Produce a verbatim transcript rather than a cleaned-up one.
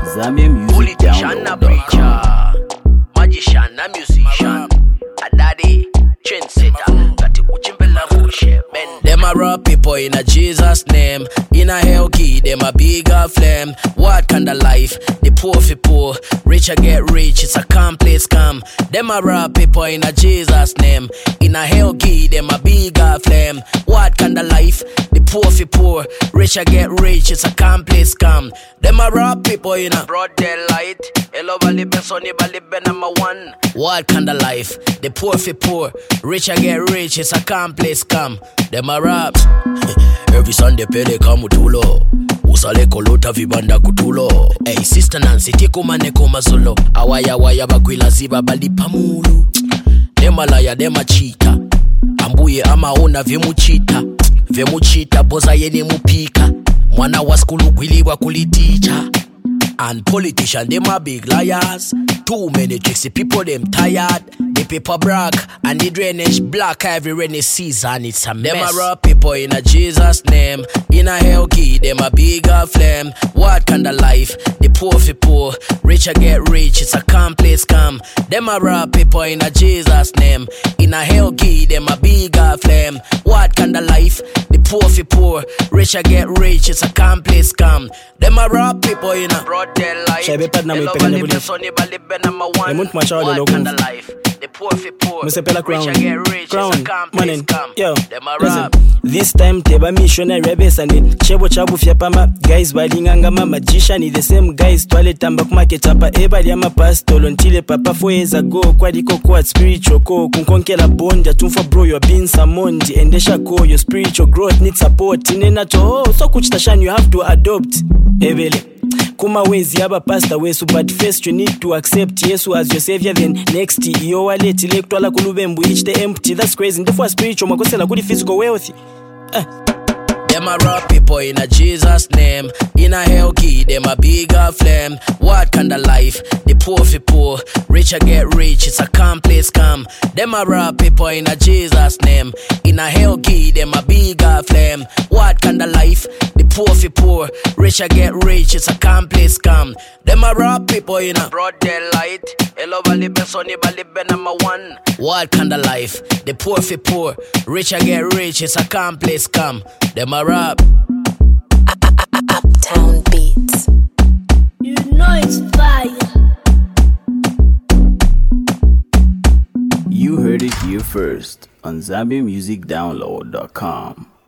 Zambia Music Download. Magician, a musician, a daddy, trendsetter. Kati kuchimbela kushe bend. Them a raw people in a Jesus name. In a hell key, them a bigger flame. What kind of life? The poor fi poor, rich I get rich. It's a complex scam. Them a raw people in a Jesus name. In a hell key, them a bigger flame. What kind of life? The poor fi poor, rich I get rich. It's a complex scam. Them a raw people in a broad daylight. Hello, Baliben, Sonny Baliben, number one. What kind of life? The poor fi poor, rich I get rich. It's a complex scam. Them a raps. Every Sunday pele kamutulo. Usale kolota vibanda kutulo. Hey sister Nancy tiko maneko mazolo. Awaya waya bakwila ziba bali pamulu. Dema laya dema cheetah. Ambuye ama ona vemuchita. Vemuchita boza yene mupika. Mwana wa skulu kwiliwa kuliticha. And politicians, them are big liars. Too many tricks, the people them tired. The paper brag and the drainage black every rainy season. It's a mess. Them are raw people in a Jesus name. In a hell key, them a bigger flame. What kind of life? The poor fi poor, rich I get rich. It's a complex scam. Them are raw people in a Jesus name. In a hell key, them a bigger flame. What kind of life? The poor fi poor, rich I get rich. It's a complex scam. Them are raw people in a broad daylight. Hello, Baliben, Sonny Baliben, number one. What kind of life? The poor fi poor, rich I get rich. Crown, It's a complex scam. yo, Them a listen. rap. This time teba missionary rebesani chebo chabu fyapama guys balinganga ma magician the same guys twale tamba kumarket apa ebali ama pastor lontile papa four years ago kwadiko kwa spiritual ko kunkonkela bond atumfa bro you been samondi endesha ko your spiritual growth needs support nena to oh, so kuchitashan you have to adopt ebele kuma wezi aba pastor wesu but first you need to accept Yesu as your savior then next iyo waleti lektwala kulubembu each the empty that's crazy ndefwa spiritual makosela kuli physical wealth. Uh. Them a raw people in a Jesus name. In a hell key, them a bigger flame. What kind of life? The poor fi poor, rich I get rich. It's a complex scam. Them a raw people in a Jesus name. In a hell key, them a bigger flame. What kind of life? The poor fi poor, rich I get rich. It's a complex scam. Them a raw people in a broad daylight. Hello, Baliben, Sonny Baliben, number one. What kind of life? The poor fi poor, rich I get rich. It's a complex scam. Them a rap. Uptown Beats. You know it's fire. You heard it here first on Zambia Music Download dot com.